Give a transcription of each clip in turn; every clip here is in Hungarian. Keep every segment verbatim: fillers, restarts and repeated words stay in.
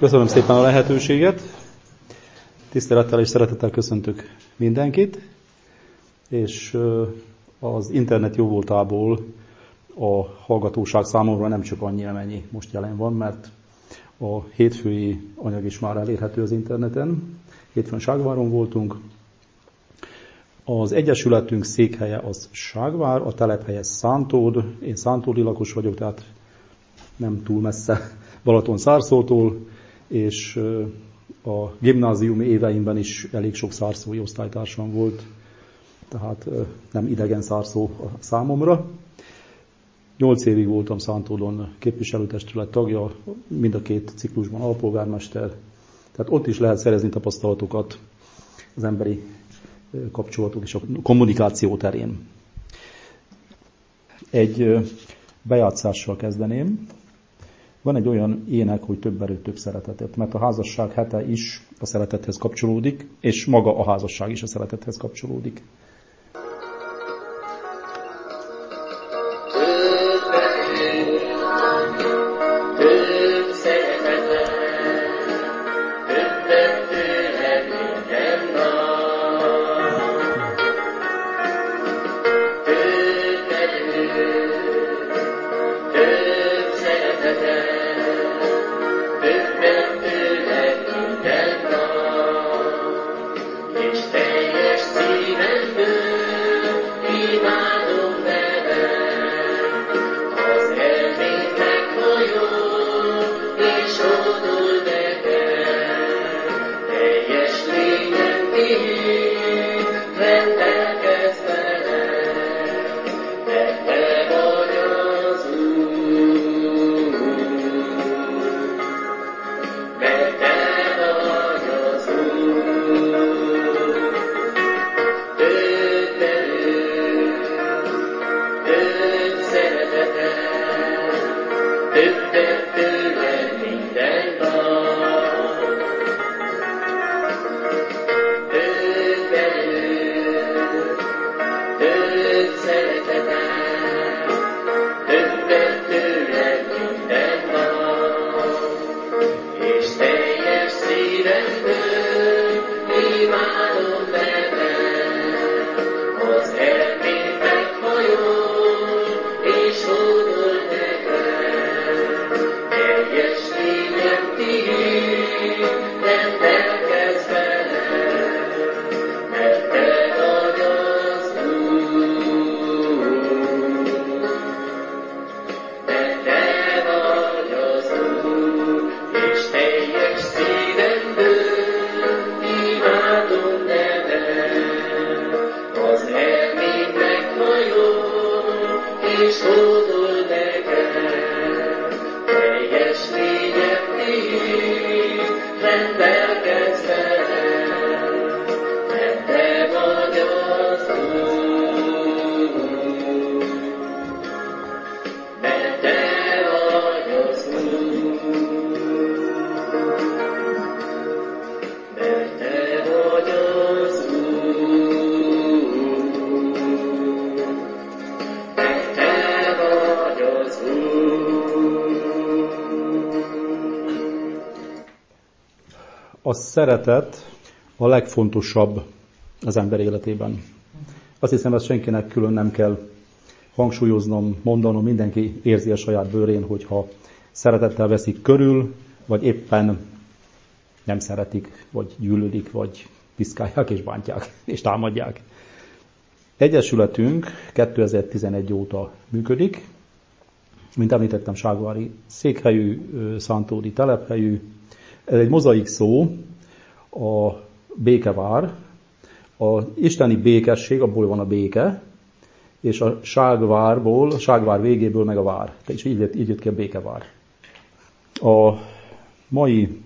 Köszönöm szépen a lehetőséget. Tisztelettel és szeretettel köszöntök mindenkit, és az internet jóvoltából a hallgatóság számomra nem csak annyi, amennyi most jelen van, mert a hétfői anyag is már elérhető az interneten. Hétfőn Ságváron voltunk. Az egyesületünk székhelye az Ságvár, a telephelye Szántód. Én szántódi lakos vagyok, tehát nem túl messze Balaton-Szárszótól, és a gimnáziumi éveimben is elég sok szárszói osztálytársam volt, tehát nem idegen szárszó a számomra. Nyolc évig voltam Szántódon képviselőtestület tagja, mind a két ciklusban alpolgármester, tehát ott is lehet szerezni tapasztalatokat az emberi kapcsolatok és a kommunikáció terén. Egy bejátszással kezdeném. Van egy olyan ének, hogy több erőt, több szeretetet, mert a házasság hete is a szeretethez kapcsolódik, és maga a házasság is a szeretethez kapcsolódik. A szeretet a legfontosabb az ember életében. Azt hiszem, ezt senkinek külön nem kell hangsúlyoznom, mondanom, mindenki érzi a saját bőrén, hogyha szeretettel veszik körül, vagy éppen nem szeretik, vagy gyűlölik, vagy piszkálják és bántják, és támadják. Egyesületünk kétezer-tizenegy óta működik, mint említettem, ságvári székhelyű, szántódi telephelyű. Ez egy mozaik szó, a békevár, az isteni békesség, abból van a béke, és a ságvárból, a ságvár végéből meg a vár. És így jött, így jött ki a békevár. A mai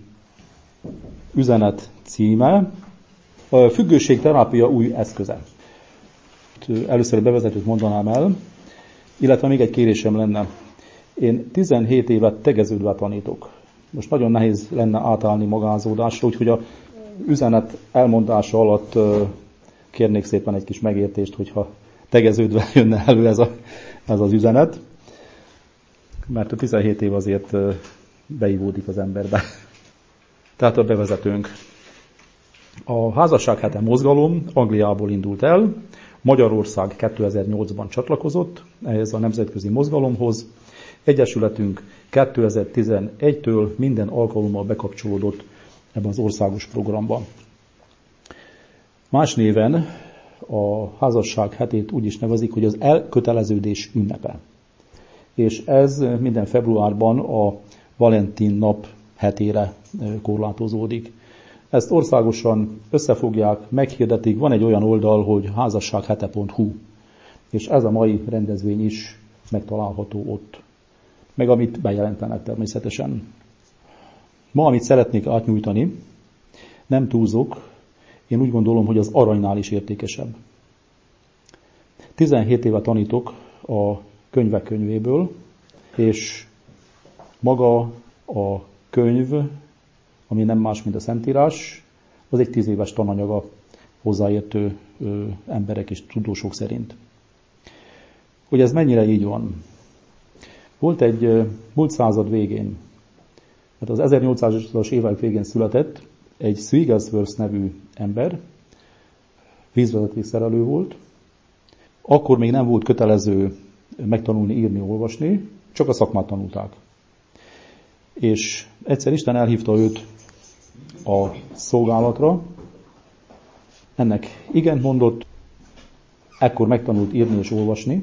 üzenet címe a függőségterápia új eszköze. Először egy bevezetőt mondanám el, illetve még egy kérésem lenne. Én tizenhét évet tegeződve tanítok. Most nagyon nehéz lenne átállni magánzódásra, úgyhogy a üzenet elmondása alatt kérnék szépen egy kis megértést, hogyha tegeződve jönne elő ez, a, ez az üzenet. Mert a tizenhét év azért beivódik az emberbe. Tehát a bevezetőnk. A házasság hete mozgalom Angliából indult el, Magyarország kétezer-nyolcban csatlakozott ehhez a nemzetközi mozgalomhoz. Egyesületünk kétezer-tizenegytől minden alkalommal bekapcsolódott ebben az országos programba. Más néven a házasság hetét úgy is nevezik, hogy az elköteleződés ünnepe. És ez minden februárban a Valentin nap hetére korlátozódik. Ezt országosan összefogják, meghirdetik, van egy olyan oldal, hogy házassághete pont hu, és ez a mai rendezvény is megtalálható ott. Meg amit bejelentenek természetesen. Ma, amit szeretnék átnyújtani, nem túlzok, én úgy gondolom, hogy az aranynál is értékesebb. tizenhét éve tanítok a könyvek könyvéből, és maga a könyv, ami nem más, mint a Szentírás, az egy tíz éves tananyaga hozzáértő ö, emberek és tudósok szerint. Hogy ez mennyire így van? Volt egy ö, múlt század végén, hát az ezernyolcszázas évek végén született egy Wigglesworth nevű ember, vízvezetékszerelő volt. Akkor még nem volt kötelező megtanulni, írni, olvasni, csak a szakmát tanulták. És egyszer Isten elhívta őt a szolgálatra, ennek igent mondott, ekkor megtanult írni és olvasni,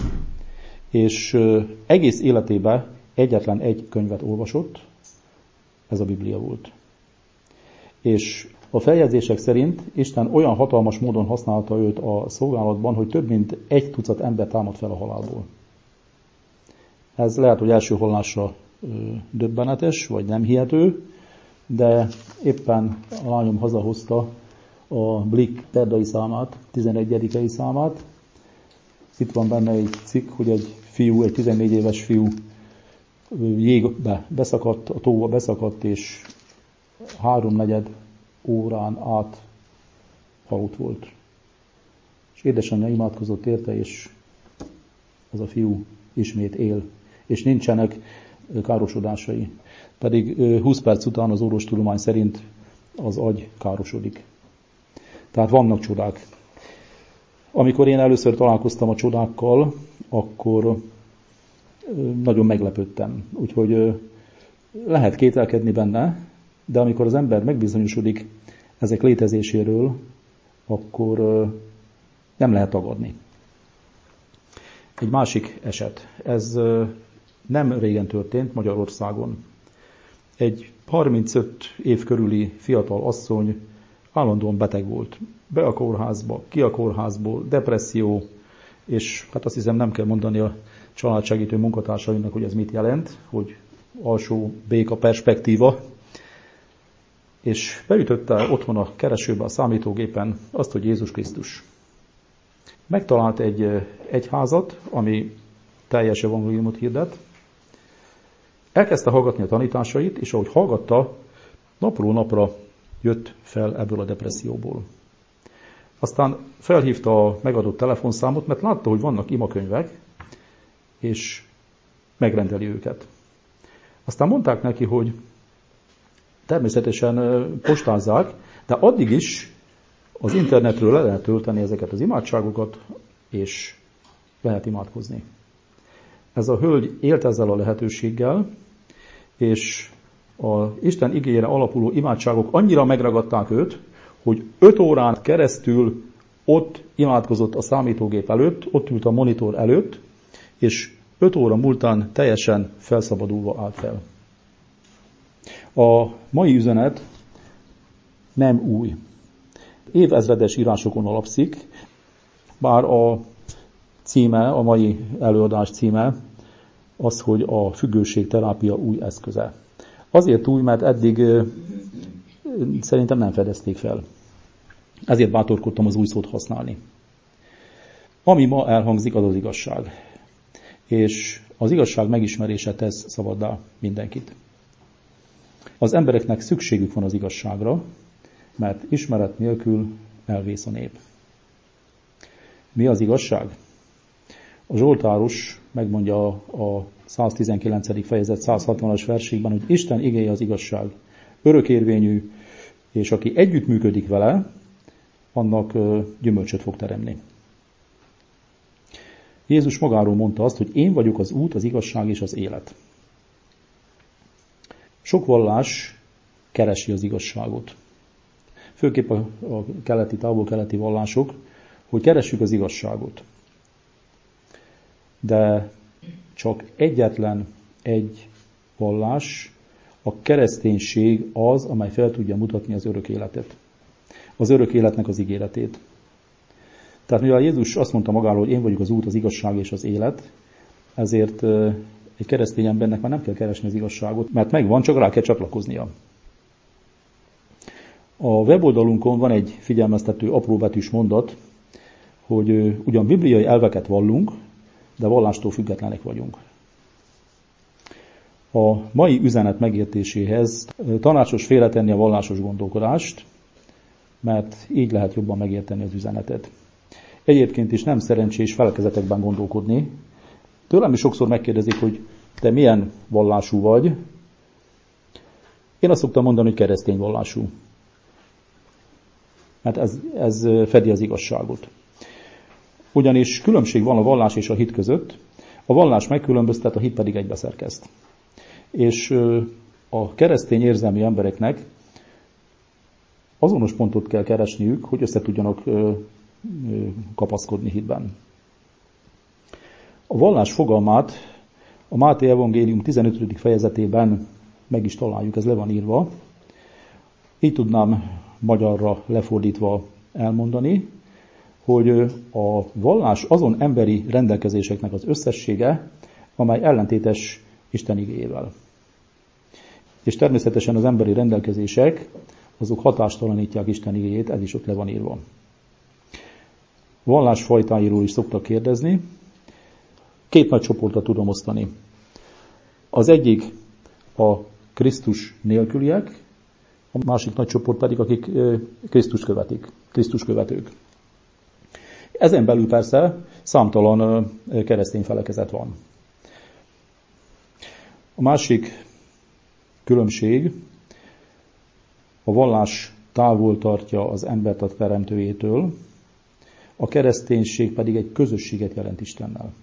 és egész életében egyetlen egy könyvet olvasott, ez a Biblia volt. És a feljegyzések szerint Isten olyan hatalmas módon használta őt a szolgálatban, hogy több mint egy tucat ember támad fel a halálból. Ez lehet, hogy első hallásra döbbenetes, vagy nem hihető, de éppen a lányom hazahozta a Blick perdai számát, tizenegyedikei számát. Itt van benne egy cikk, hogy egy fiú, egy tizennégy éves fiú jégbe beszakadt, a tóba beszakadt, és háromnegyed órán át halott volt. És édesanyja imádkozott érte, és az a fiú ismét él. És nincsenek károsodásai. Pedig húsz perc után az orvostudomány szerint az agy károsodik. Tehát vannak csodák. Amikor én először találkoztam a csodákkal, akkor nagyon meglepődtem. Úgyhogy lehet kételkedni benne, de amikor az ember megbizonyosodik ezek létezéséről, akkor nem lehet tagadni. Egy másik eset. Ez nem régen történt Magyarországon. Egy harmincöt év körüli fiatal asszony állandóan beteg volt. Be a kórházba, ki a kórházból, depresszió, és hát azt hiszem nem kell mondani a családsegítő munkatársainak, hogy ez mit jelent, hogy alsó béka perspektíva. És beütötte otthon a keresőbe, a számítógépen azt, hogy Jézus Krisztus. Megtalált egy egyházat, ami teljes evangéliumot hirdet. Elkezdte hallgatni a tanításait, és ahogy hallgatta, napról napra jött fel ebből a depresszióból. Aztán felhívta a megadott telefonszámot, mert látta, hogy vannak imakönyvek, és megrendeli őket. Aztán mondták neki, hogy természetesen postázzák, de addig is az internetről le lehet tölteni ezeket az imádságokat, és lehet imádkozni. Ez a hölgy élt ezzel a lehetőséggel, és az Isten igéjére alapuló imádságok annyira megragadták őt, hogy öt órán keresztül ott imádkozott a számítógép előtt, ott ült a monitor előtt, és öt óra múltán teljesen felszabadulva állt fel. A mai üzenet nem új. Évezredes írásokon alapszik, bár a címe, a mai előadás címe az, hogy a függőségterápia új eszköze. Azért új, mert eddig szerintem nem fedezték fel. Ezért bátorkodtam az új szót használni. Ami ma elhangzik, az az igazság. És az igazság megismerése tesz szabaddá mindenkit. Az embereknek szükségük van az igazságra, mert ismeret nélkül elvész a nép. Mi az igazság? A Zsoltáros megmondja a száztizenkilencedik fejezet száz hatvanas versében, hogy Isten igéje az igazság. örökérvényű, és aki együttműködik vele, annak gyümölcsöt fog teremni. Jézus magáról mondta azt, hogy én vagyok az út, az igazság és az élet. Sok vallás keresi az igazságot. Főképp a, a keleti, távol-keleti vallások, hogy keressük az igazságot. De csak egyetlen egy vallás, a kereszténység az, amely fel tudja mutatni az örök életet. Az örök életnek az ígéretét. Tehát mivel Jézus azt mondta magáról, hogy én vagyok az út, az igazság és az élet, ezért egy keresztény embernek már nem kell keresni az igazságot, mert megvan, csak rá kell csatlakoznia. A weboldalunkon van egy figyelmeztető apróbetűs mondat, hogy ugyan bibliai elveket vallunk, de vallástól függetlenek vagyunk. A mai üzenet megértéséhez tanácsos félretenni a vallásos gondolkodást, mert így lehet jobban megérteni az üzenetet. Egyébként is nem szerencsés felekezetekben gondolkodni. Tőlem is sokszor megkérdezik, hogy te milyen vallású vagy. Én azt szoktam mondani, hogy keresztény vallású. Mert ez, ez fedi az igazságot. Ugyanis különbség van a vallás és a hit között. A vallás megkülönböztet, a hit pedig egybeszerkeszt. És a keresztény érzelmi embereknek azonos pontot kell keresniük, hogy össze tudjanak kapaszkodni hitben. A vallás fogalmát a Máté evangélium tizenötödik fejezetében meg is találjuk, ez le van írva. Így tudnám magyarra lefordítva elmondani, hogy a vallás azon emberi rendelkezéseknek az összessége, amely ellentétes Isten igéjével. És természetesen az emberi rendelkezések, azok hatástalanítják Isten igéjét, ez is ott le van írva. Vallásfajtáiról is szoktak kérdezni. Két nagy csoportra tudom osztani. Az egyik a Krisztus nélküliek, a másik nagy csoport pedig, akik Krisztus követik, Krisztus követők. Ezen belül persze számtalan keresztény felekezet van. A másik különbség, a vallás távol tartja az embert a teremtőjétől, a kereszténység pedig egy közösséget jelent Istennel.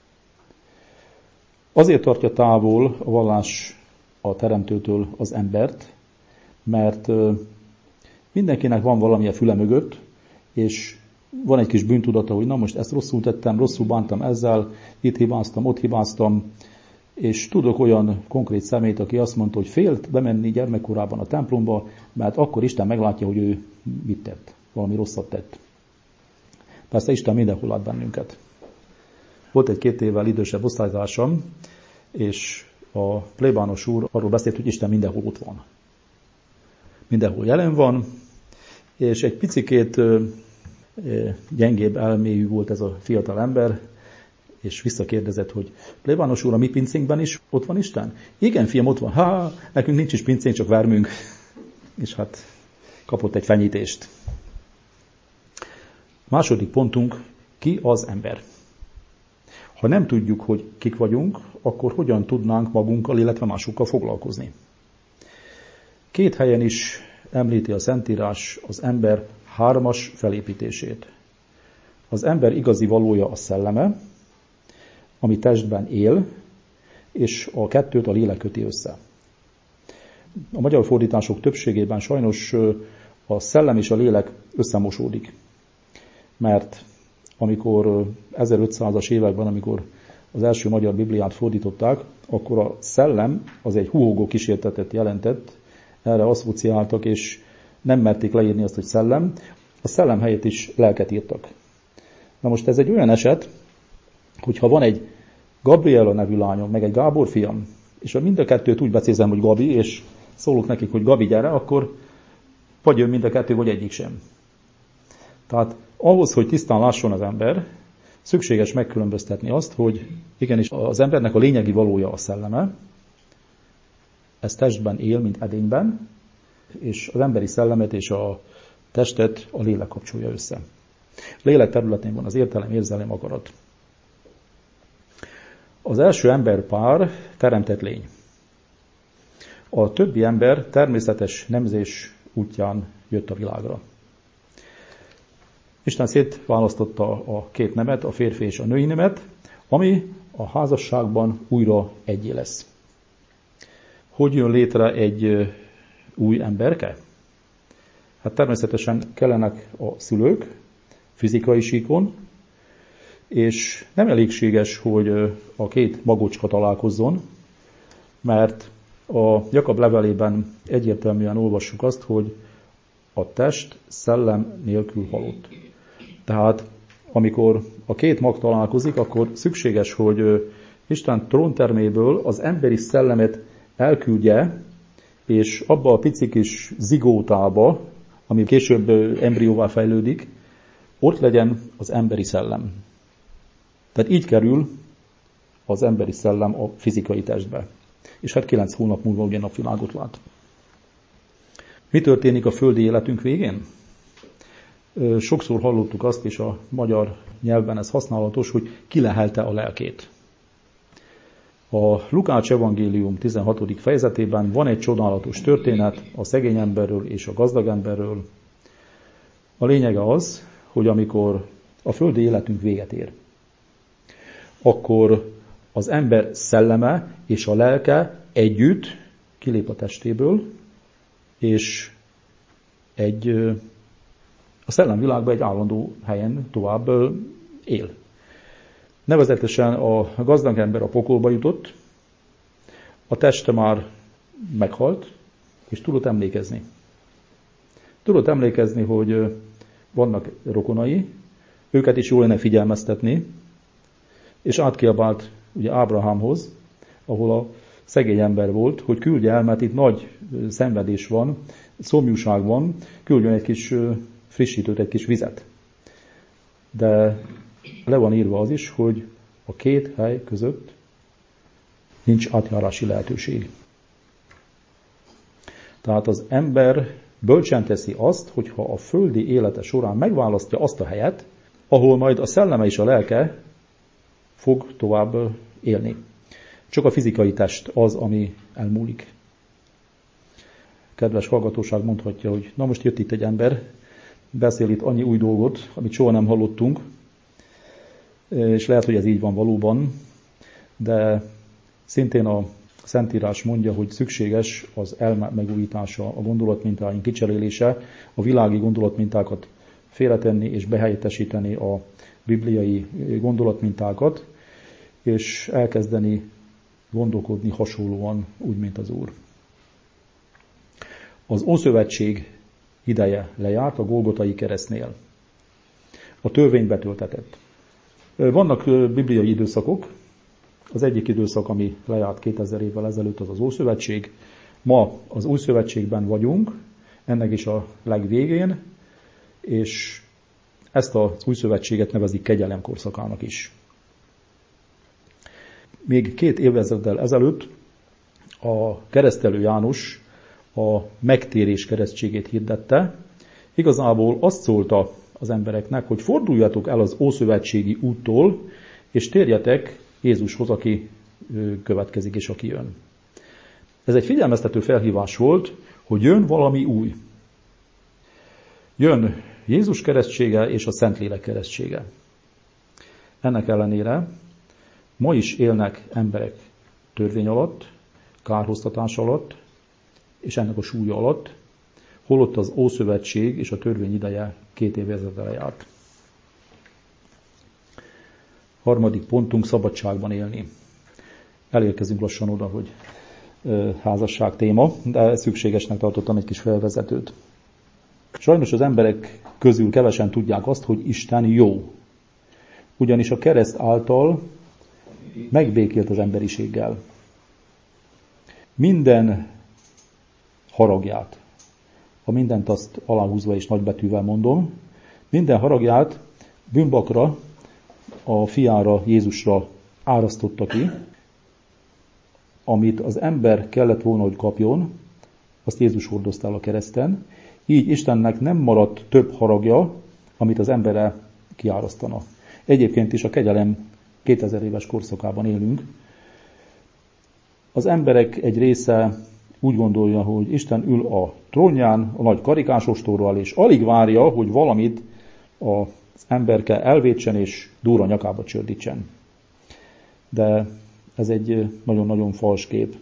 Azért tartja távol a vallás a teremtőtől az embert, mert mindenkinek van valamilyen füle mögött, és van egy kis bűntudata, hogy na most ezt rosszul tettem, rosszul bántam ezzel, itt hibáztam, ott hibáztam, és tudok olyan konkrét személyt, aki azt mondta, hogy félt bemenni gyermekkorában a templomba, mert akkor Isten meglátja, hogy ő mit tett, valami rosszat tett. Persze Isten mindenhol lát bennünket. Volt egy két évvel idősebb osztálytársam, és a plébános úr arról beszélt, hogy Isten mindenhol ott van. Mindenhol jelen van, és egy picikét gyengébb elmélyű volt ez a fiatal ember, és visszakérdezett, hogy plébános úr, a mi pincénkben is ott van Isten? Igen, fiam, ott van. Há, nekünk nincs is pincénk, csak vermünk. És hát kapott egy fenyítést. Második pontunk, ki az ember? Ha nem tudjuk, hogy kik vagyunk, akkor hogyan tudnánk magunkkal, illetve másokkal foglalkozni? Két helyen is említi a Szentírás az ember hármas felépítését. Az ember igazi valója a szelleme, ami testben él, és a kettőt a lélek köti össze. A magyar fordítások többségében sajnos a szellem és a lélek összemosódik. Mert amikor ezerötszázas években, amikor az első magyar Bibliát fordították, akkor a szellem az egy huhogó kísértetet jelentett, erre asszociáltak, és nem merték leírni azt, hogy szellem. A szellem helyett is lelket írtak. Na most ez egy olyan eset, hogyha van egy Gabriela nevű lányom, meg egy Gábor fiam, és ha mind a kettőt úgy becézem, hogy Gabi, és szólok nekik, hogy Gabi, gyere, akkor vagy jön mind a kettő, vagy egyik sem. Tehát ahhoz, hogy tisztán lásson az ember, szükséges megkülönböztetni azt, hogy igenis az embernek a lényegi valója a szelleme, ez testben él, mint edényben, és az emberi szellemet és a testet a lélek kapcsolja össze. A lélek területén van az értelem, érzelem, akarat. Az első emberpár teremtett lény. A többi ember természetes nemzés útján jött a világra. Isten szétválasztotta a két nemet, a férfi és a női nemet, ami a házasságban újra egyé lesz. Hogy jön létre egy új emberke? Hát természetesen kellenek a szülők, fizikai síkon, és nem elégséges, hogy a két magocska találkozzon, mert a Jakab levelében egyértelműen olvassuk azt, hogy a test szellem nélkül halott. Tehát amikor a két mag találkozik, akkor szükséges, hogy Isten trónterméből az emberi szellemet elküldje, és abba a pici kis zigótába, ami később embrióvá fejlődik, ott legyen az emberi szellem. Tehát így kerül az emberi szellem a fizikai testbe. És hát kilenc hónap múlva ugye napvilágot lát. Mi történik a földi életünk végén? Sokszor hallottuk azt, és a magyar nyelvben ez használatos, hogy kilehelte a lelkét. A Lukács evangélium tizenhatodik fejezetében van egy csodálatos történet a szegény emberről és a gazdag emberről. A lényege az, hogy amikor a földi életünk véget ér, akkor az ember szelleme és a lelke együtt kilép a testéből, és egy, a szellemvilágban egy állandó helyen tovább él. Nevezetesen a gazdag ember a pokolba jutott, a teste már meghalt, és tudott emlékezni. Tudott emlékezni, hogy vannak rokonai, őket is jól lenne figyelmeztetni, és átkiabált ugye Ábrahámhoz, ahol a szegény ember volt, hogy küldje el, mert itt nagy szenvedés van, szomjúság van, küldjön egy kis frissítőt, egy kis vizet. De le van írva az is, hogy a két hely között nincs átjárási lehetőség. Tehát az ember bölcsen teszi azt, hogyha a földi élete során megválasztja azt a helyet, ahol majd a szelleme és a lelke fog tovább élni. Csak a fizikai test az, ami elmúlik. Kedves hallgatóság mondhatja, hogy na most jött itt egy ember, beszél itt annyi új dolgot, amit soha nem hallottunk, és lehet, hogy ez így van valóban, de szintén a Szentírás mondja, hogy szükséges az elme megújítása, a gondolatmintáink kicserélése, a világi gondolatmintákat félretenni és behelyettesíteni a bibliai gondolatmintákat, és elkezdeni gondolkodni hasonlóan, úgy, mint az Úr. Az Ószövetség ideje lejárt a Golgotai keresztnél. A törvény betöltetett. Vannak bibliai időszakok. Az egyik időszak, ami lejárt kétezer évvel ezelőtt, az az Ószövetség. Ma az Új Szövetségben vagyunk, ennek is a legvégén, és ezt az Új Szövetséget nevezik kegyelem korszakának is. Még két évezreddel ezelőtt a keresztelő János a megtérés keresztségét hirdette. Igazából azt szólta az embereknek, hogy forduljatok el az ószövetségi úttól, és térjetek Jézushoz, aki következik és aki jön. Ez egy figyelmeztető felhívás volt, hogy jön valami új. Jön Jézus keresztsége és a Szentlélek keresztsége. Ennek ellenére ma is élnek emberek törvény alatt, kárhoztatás alatt, és ennek a súlya alatt, holott az Ószövetség és a törvény ideje két évezreddel járt. Harmadik pontunk, szabadságban élni. Elérkezünk lassan oda, hogy házasság téma, de szükségesnek tartottam egy kis felvezetőt. Sajnos az emberek közül kevesen tudják azt, hogy Isten jó. Ugyanis a kereszt által megbékélt az emberiséggel. Minden haragját, a mindent azt aláhúzva és nagybetűvel mondom, minden haragját bűnbakra, a fiára, Jézusra árasztotta ki, amit az ember kellett volna, hogy kapjon, azt Jézus hordozta el a kereszten, így Istennek nem maradt több haragja, amit az emberre kiárasztana. Egyébként is a kegyelem kétezer éves korszakában élünk. Az emberek egy része úgy gondolja, hogy Isten ül a trónján, a nagy karikásostorral, és alig várja, hogy valamit az emberke elvétsen és durva nyakába csördítsen. De ez egy nagyon-nagyon fals kép.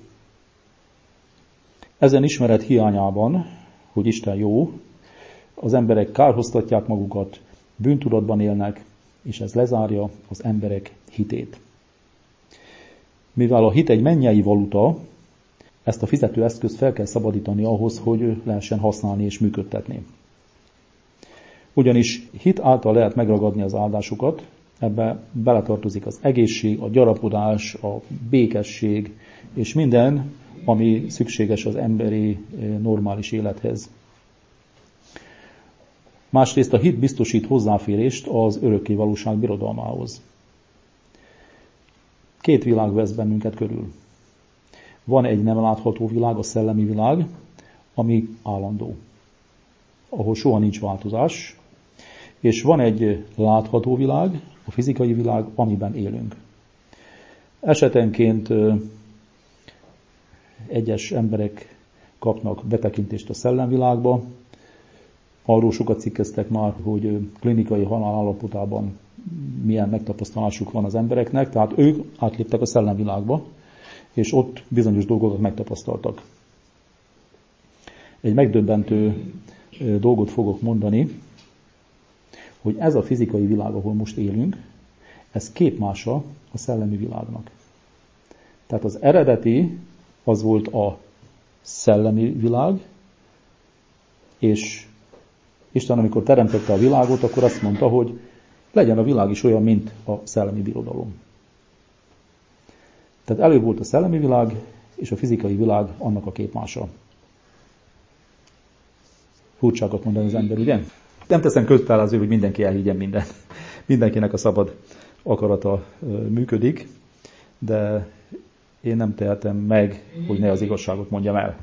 Ezen ismeret hiányában, hogy Isten jó, az emberek kárhoztatják magukat, bűntudatban élnek, és ez lezárja az emberek hitét. Mivel a hit egy mennyei valuta, ezt a fizetőeszközt fel kell szabadítani ahhoz, hogy lehessen használni és működtetni. Ugyanis hit által lehet megragadni az áldásokat, ebbe beletartozik az egészség, a gyarapodás, a békesség, és minden, ami szükséges az emberi normális élethez. Másrészt a hit biztosít hozzáférést az örökké valóság birodalmához. Két világ vesz bennünket körül. Van egy nem látható világ, a szellemi világ, ami állandó, ahol soha nincs változás, és van egy látható világ, a fizikai világ, amiben élünk. Esetenként egyes emberek kapnak betekintést a szellemvilágba, arról sokat cikkeztek már, hogy klinikai halál állapotában milyen megtapasztalásuk van az embereknek, tehát ők átléptek a szellemvilágba, és ott bizonyos dolgokat megtapasztaltak. Egy megdöbbentő dolgot fogok mondani, hogy ez a fizikai világ, ahol most élünk, ez képmása a szellemi világnak. Tehát az eredeti az volt a szellemi világ, és Isten, amikor teremtette a világot, akkor azt mondta, hogy legyen a világ is olyan, mint a szellemi birodalom. Tehát előbb volt a szellemi világ, és a fizikai világ annak a képmása. Furcsákat mondani az ember, ugye? Nem teszem kötelező, hogy mindenki elhiggyen mindent. Mindenkinek a szabad akarata működik, de én nem tehetem meg, hogy ne az igazságot mondjam el.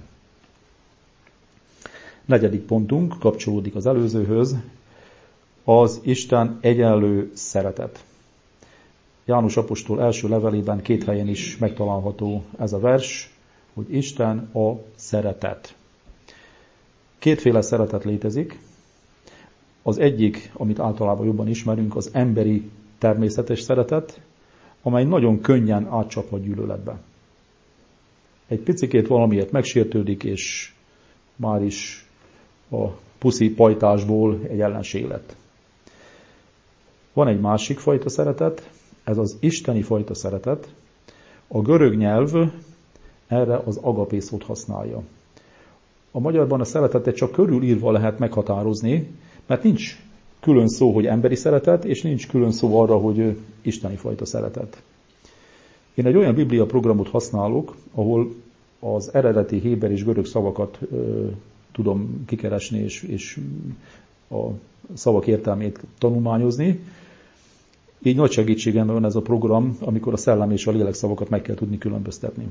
Negyedik pontunk kapcsolódik az előzőhöz, az Isten egyenlő szeretet. János apostol első levelében két helyen is megtalálható ez a vers, hogy Isten a szeretet. Kétféle szeretet létezik. Az egyik, amit általában jobban ismerünk, az emberi természetes szeretet, amely nagyon könnyen átcsaphat gyűlöletbe. Egy picikét valamiért megsértődik, és már is a puszi pajtásból egy ellenség lett. Van egy másik fajta szeretet, ez az isteni fajta szeretet. A görög nyelv erre az agapé szót használja. A magyarban a szeretetet csak körülírva lehet meghatározni, mert nincs külön szó, hogy emberi szeretet, és nincs külön szó arra, hogy isteni fajta szeretet. Én egy olyan biblia programot használok, ahol az eredeti héber és görög szavakat ö, tudom kikeresni, és, és a szavak értelmét tanulmányozni. Így nagy segítségemben van ez a program, amikor a szellem és a lélek szavakat meg kell tudni különböztetni.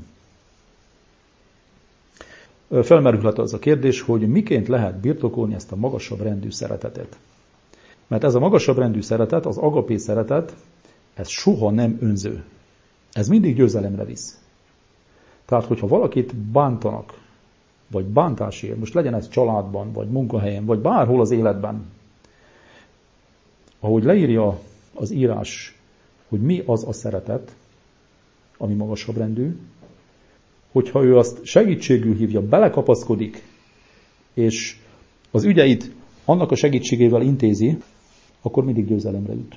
Felmerülhet az a kérdés, hogy miként lehet birtokolni ezt a magasabb rendű szeretetet. Mert ez a magasabb rendű szeretet, az agapé szeretet, ez soha nem önző. Ez mindig győzelemre visz. Tehát, hogyha valakit bántanak, vagy bántás ér, most legyen ez családban, vagy munkahelyen, vagy bárhol az életben, ahogy leírja az írás, hogy mi az a szeretet, ami magasabb rendű, hogyha ő azt segítségül hívja, belekapaszkodik, és az ügyeit annak a segítségével intézi, akkor mindig győzelemre jut.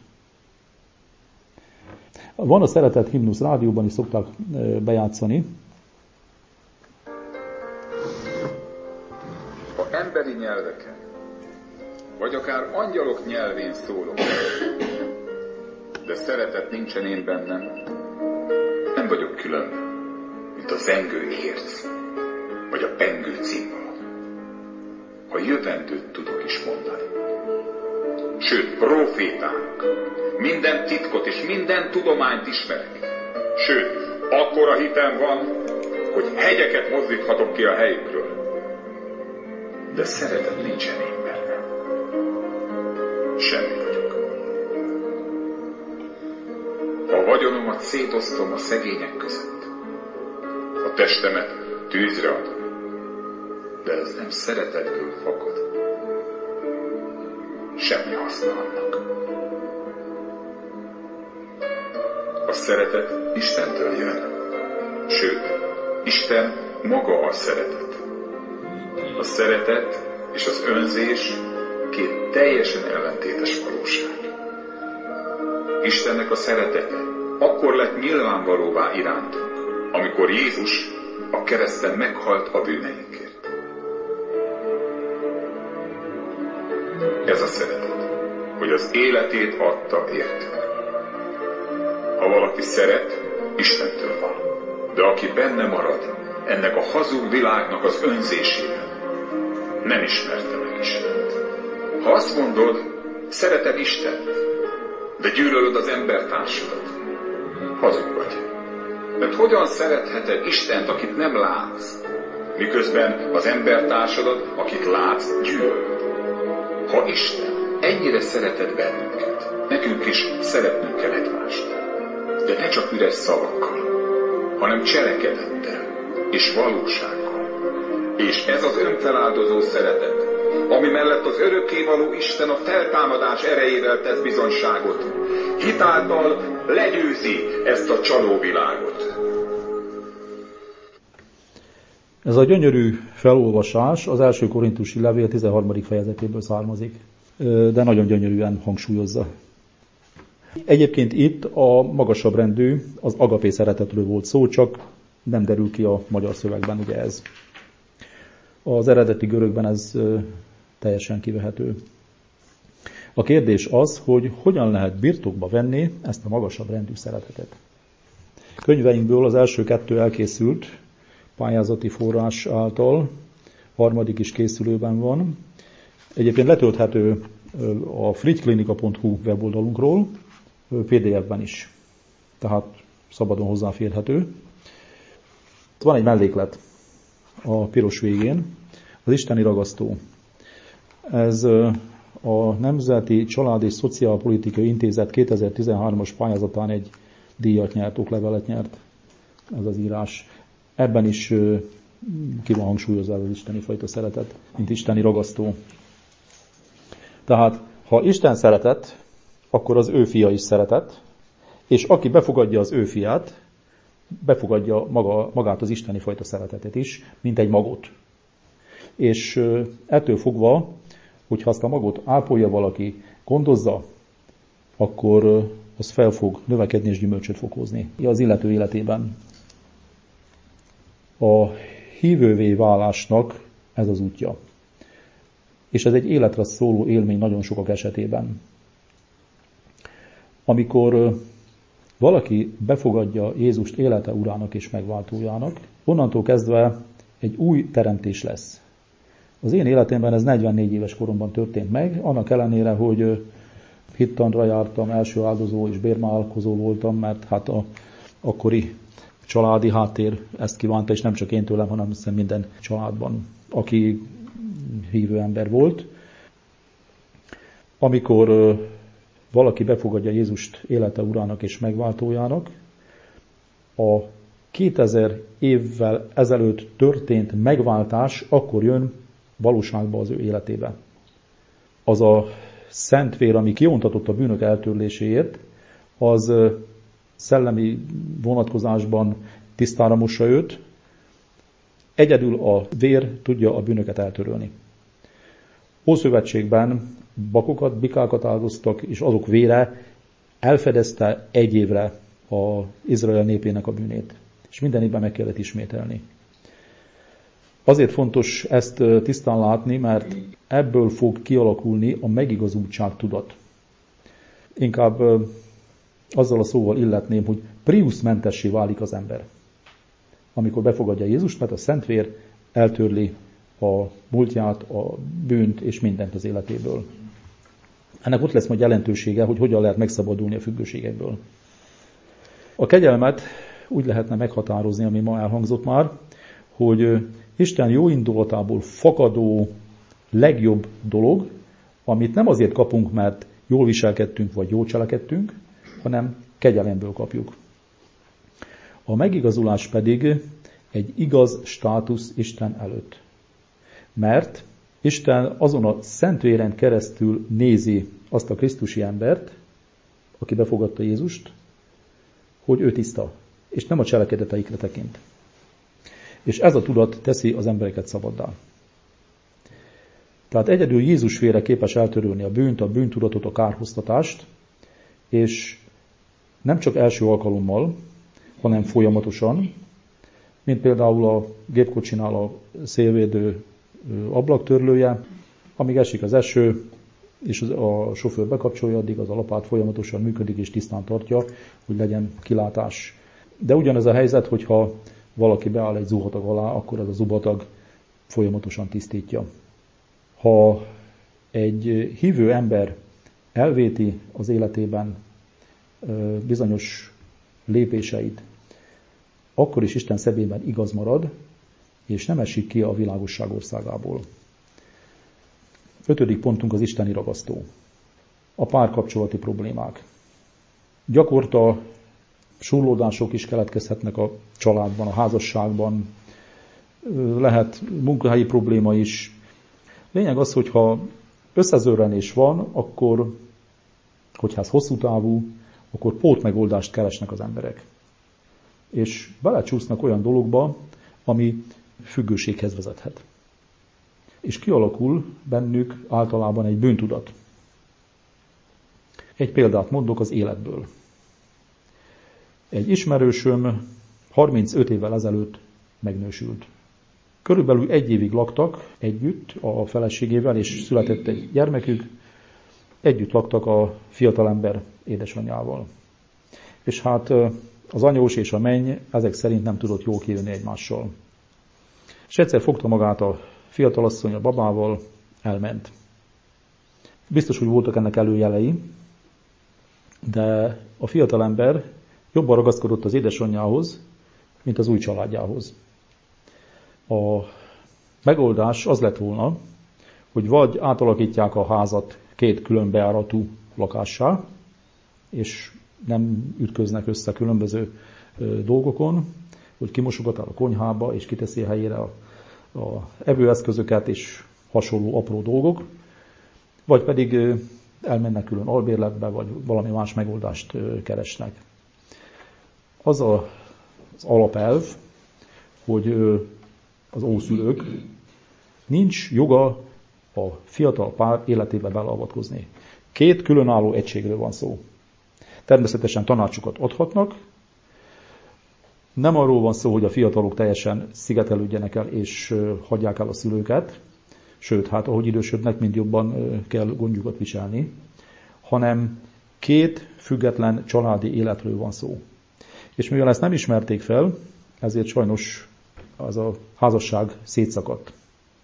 Van a szeretet himnusz, rádióban is szokták bejátszani. Ha emberi nyelveken, vagy akár angyalok nyelvén szólok, de szeretet nincsen én bennem, nem vagyok külön, mint a zengő érc, vagy a pengő cimbala. Ha jövendőt tudok is mondani, sőt, profétának, minden titkot és minden tudományt ismerek, sőt, akkora hitem van, hogy hegyeket mozdíthatok ki a helyükről, de szeretet nincsen én bennem. Semmi vagyok. A vagyonomat szétosztom a szegények között, a testemet tűzre adom, szeretetből fakad, semmi haszna annak. A szeretet Istentől jön, sőt, Isten maga a szeretet. A szeretet és az önzés két teljesen ellentétes valóság. Istennek a szeretete akkor lett nyilvánvalóvá irántunk, amikor Jézus a kereszten meghalt a bűneinkért. Ez a szeretet, hogy az életét adta értünk. Ha valaki szeret, Istentől van. De aki benne marad, ennek a hazug világnak az önzésében, nem ismerte meg Istent. Ha azt mondod, szereted Istent, de gyűlölöd az embertársadat, hazug vagy. Mert hogyan szeretheted Istent, akit nem látsz, miközben az embertársadat, akit látsz, gyűlölöd? Ha Isten ennyire szereted bennünket, nekünk is szeretnünk kell egymást. De ne csak üres szavakkal, hanem cselekedettel és valósággal. És ez az önfeláldozó szeretet, ami mellett az örökkévaló Isten a feltámadás erejével tesz bizonyságot, hitáltal legyőzi ezt a csalóvilágot. Ez a gyönyörű felolvasás az első korintusi levél tizenharmadik fejezetéből származik, de nagyon gyönyörűen hangsúlyozza. Egyébként itt a magasabb rendű, az agapé szeretetről volt szó, csak nem derül ki a magyar szövegben ugye ez. Az eredeti görögben ez teljesen kivehető. A kérdés az, hogy hogyan lehet birtokba venni ezt a magasabb rendű szeretetet. Könyveinkből az első kettő elkészült, pályázati forrás által, harmadik is készülőben van. Egyébként letölthető a frigyklinika pont hu weboldalunkról, pé dé ef-ben is, tehát szabadon hozzáférhető. Van egy melléklet a piros végén, az isteni ragasztó. Ez a Nemzeti Család és Szociálpolitikai Intézet kétezer-tizenhármas pályázatán egy díjat nyert, oklevelet nyert, ez az írás. Ebben is ki van hangsúlyozva az isteni fajta szeretet, mint isteni ragasztó. Tehát, ha Isten szeretett, akkor az ő fia is szeretett, és aki befogadja az ő fiát, befogadja maga, magát az isteni fajta szeretetet is, mint egy magot. És ettől fogva, hogyha azt a magot ápolja valaki, gondozza, akkor az fel fog növekedni és gyümölcsöt fog hozni az illető életében. A hívővé válásnak ez az útja. És ez egy életre szóló élmény nagyon sokak esetében. Amikor valaki befogadja Jézust élete urának és megváltójának, onnantól kezdve egy új teremtés lesz. Az én életemben ez negyvennégy éves koromban történt meg, annak ellenére, hogy hittanra jártam, első áldozó és bérmálkozó voltam, mert hát a akkori családi háttér ezt kívánta, és nem csak én tőlem, hanem hiszen minden családban, aki hívő ember volt. Amikor valaki befogadja Jézust élete urának és megváltójának, a kétezer évvel ezelőtt történt megváltás akkor jön valóságba az ő életébe. Az a szent vér, ami kiontatott a bűnök eltörléséért, az szellemi vonatkozásban tisztára mossa őt, egyedül a vér tudja a bűnöket eltörölni. Ószövetségben bakokat, bikákat áldoztak, és azok vére elfedezte egy évre az Izrael népének a bűnét. És minden évben meg kellett ismételni. Azért fontos ezt tisztán látni, mert ebből fog kialakulni a megigazultság tudat. Inkább azzal a szóval illetném, hogy priuszmentessé válik az ember. Amikor befogadja Jézust, mert a Szentvér eltörli a múltját, a bűnt és mindent az életéből. Ennek ott lesz majd jelentősége, hogy hogyan lehet megszabadulni a függőségekből. A kegyelmet úgy lehetne meghatározni, ami ma elhangzott már, hogy Isten jó indulatából fakadó legjobb dolog, amit nem azért kapunk, mert jól viselkedtünk vagy jól cselekedtünk, hanem kegyelemből kapjuk. A megigazulás pedig egy igaz státusz Isten előtt. Mert Isten azon a szentvéren keresztül nézi azt a krisztusi embert, aki befogadta Jézust, hogy ő tiszta, és nem a cselekedeteikre tekint. És ez a tudat teszi az embereket szabaddá. Tehát egyedül Jézus vére képes eltörölni a bűnt, a bűntudatot, a kárhoztatást, és nem csak első alkalommal, hanem folyamatosan, mint például a gépkocsinál a szélvédő ablaktörlője, amíg esik az eső, és a sofőr bekapcsolja, addig az a lapát folyamatosan működik és tisztán tartja, hogy legyen kilátás. De ugyanez a helyzet, hogyha valaki beáll egy zuhatag alá, akkor ez a zuhatag folyamatosan tisztítja. Ha egy hívő ember elvéti az életében bizonyos lépéseit, akkor is Isten szemében igaz marad, és nem esik ki a világosság országából. Ötödik pontunk az isteni ragasztó. A párkapcsolati problémák. Gyakorta súrlódások is keletkezhetnek a családban, a házasságban, lehet munkahelyi probléma is. Lényeg az, hogyha összezörrenés van, akkor, hogyha ez hosszú távú, akkor pótmegoldást keresnek az emberek. És belecsúsznak olyan dologba, ami függőséghez vezethet. És kialakul bennük általában egy bűntudat. Egy példát mondok az életből. Egy ismerősöm harmincöt évvel ezelőtt megnősült. Körülbelül egy évig laktak együtt a feleségével, és született egy gyermekük. Együtt laktak a fiatalember édesanyjával. És hát az anyós és a menny ezek szerint nem tudott jól kijönni egymással. És egyszer fogta magát a fiatalasszony a babával, elment. Biztos, hogy voltak ennek előjelei, de a fiatalember jobban ragaszkodott az édesanyjához, mint az új családjához. A megoldás az lett volna, hogy vagy átalakítják a házat két külön bejáratú lakássá, és nem ütköznek össze különböző dolgokon, hogy kimosogatál a konyhába, és kiteszi a helyére a, a evőeszközöket, és hasonló apró dolgok, vagy pedig elmennek külön albérletbe, vagy valami más megoldást keresnek. Az a, az alapelv, hogy az ószülők nincs joga a fiatal pár életébe beleavatkozni. Két különálló egységről van szó. Természetesen tanácsokat adhatnak. Nem arról van szó, hogy a fiatalok teljesen szigetelődjenek el és hagyják el a szülőket, sőt, hát ahogy idősödnek, mind jobban kell gondjukat viselni, hanem két független családi életről van szó. És mivel ezt nem ismerték fel, ezért sajnos az a házasság szétszakadt.